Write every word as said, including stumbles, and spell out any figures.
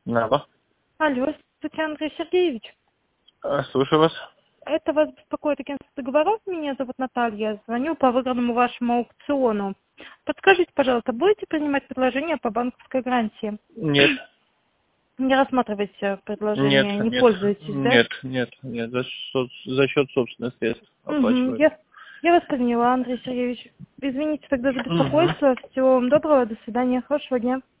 Алло. Алло, здравствуйте, Андрей Сергеевич. А, Слушаю вас. Это вас беспокоит агентство договоров. Меня зовут Наталья. Звоню по выигранному вашему аукциону. Подскажите, пожалуйста, будете принимать предложения по банковской гарантии? Нет. Не рассматриваете Нет, предложения, не нет, пользуетесь, да? нет, нет, нет. За, со- за счет собственных средств Угу, оплачиваю. я, я вас поняла, Андрей Сергеевич. Извините тогда за Угу. беспокойство. Всего вам доброго, до свидания, хорошего дня.